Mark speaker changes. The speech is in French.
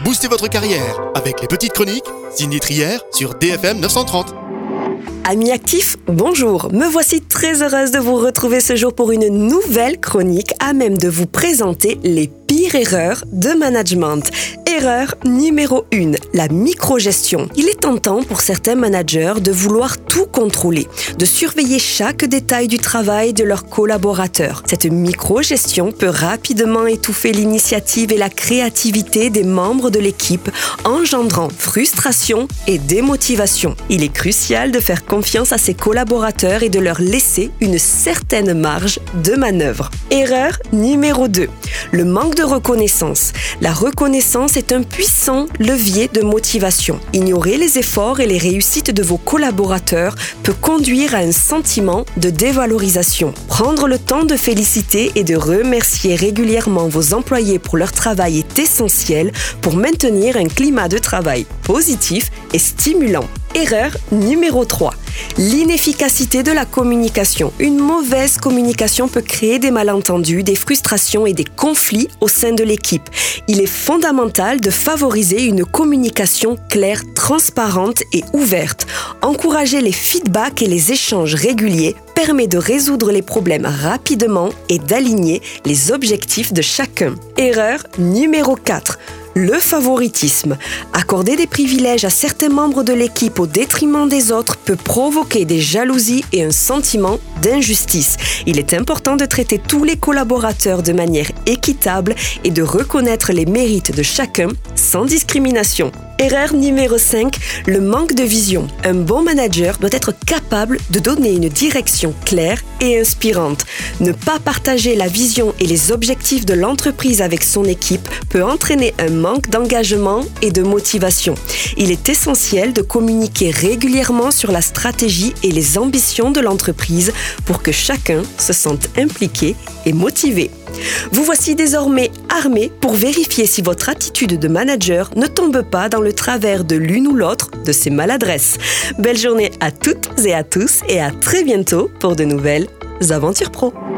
Speaker 1: Boostez votre carrière avec les petites chroniques Cindy Trier sur DFM 930.
Speaker 2: Amis actifs, bonjour. Me voici très heureuse de vous retrouver ce jour pour une nouvelle chronique à même de vous présenter les pires erreurs de management. Erreur numéro 1, la microgestion. Il est tentant pour certains managers de vouloir tout contrôler, de surveiller chaque détail du travail de leurs collaborateurs. Cette microgestion peut rapidement étouffer l'initiative et la créativité des membres de l'équipe, engendrant frustration et démotivation. Il est crucial de faire confiance à ses collaborateurs et de leur laisser une certaine marge de manœuvre. Erreur numéro 2, le manque de reconnaissance. La reconnaissance est un puissant levier de motivation. Ignorer les efforts et les réussites de vos collaborateurs peut conduire à un sentiment de dévalorisation. Prendre le temps de féliciter et de remercier régulièrement vos employés pour leur travail est essentiel pour maintenir un climat de travail positif et stimulant. Erreur numéro 3, l'inefficacité de la communication. Une mauvaise communication peut créer des malentendus, des frustrations et des conflits au sein de l'équipe. Il est fondamental de favoriser une communication claire, transparente et ouverte. Encourager les feedbacks et les échanges réguliers permet de résoudre les problèmes rapidement et d'aligner les objectifs de chacun. Erreur numéro 4. Le favoritisme. Accorder des privilèges à certains membres de l'équipe au détriment des autres peut provoquer des jalousies et un sentiment d'injustice. Il est important de traiter tous les collaborateurs de manière équitable et de reconnaître les mérites de chacun sans discrimination. Erreur numéro 5, le manque de vision. Un bon manager doit être capable de donner une direction claire et inspirante. Ne pas partager la vision et les objectifs de l'entreprise avec son équipe peut entraîner un manque d'engagement et de motivation. Il est essentiel de communiquer régulièrement sur la stratégie et les ambitions de l'entreprise pour que chacun se sente impliqué et motivé. Vous voici désormais armé pour vérifier si votre attitude de manager ne tombe pas dans le travers de l'une ou l'autre de ces maladresses. Belle journée à toutes et à tous et à très bientôt pour de nouvelles aventures pro.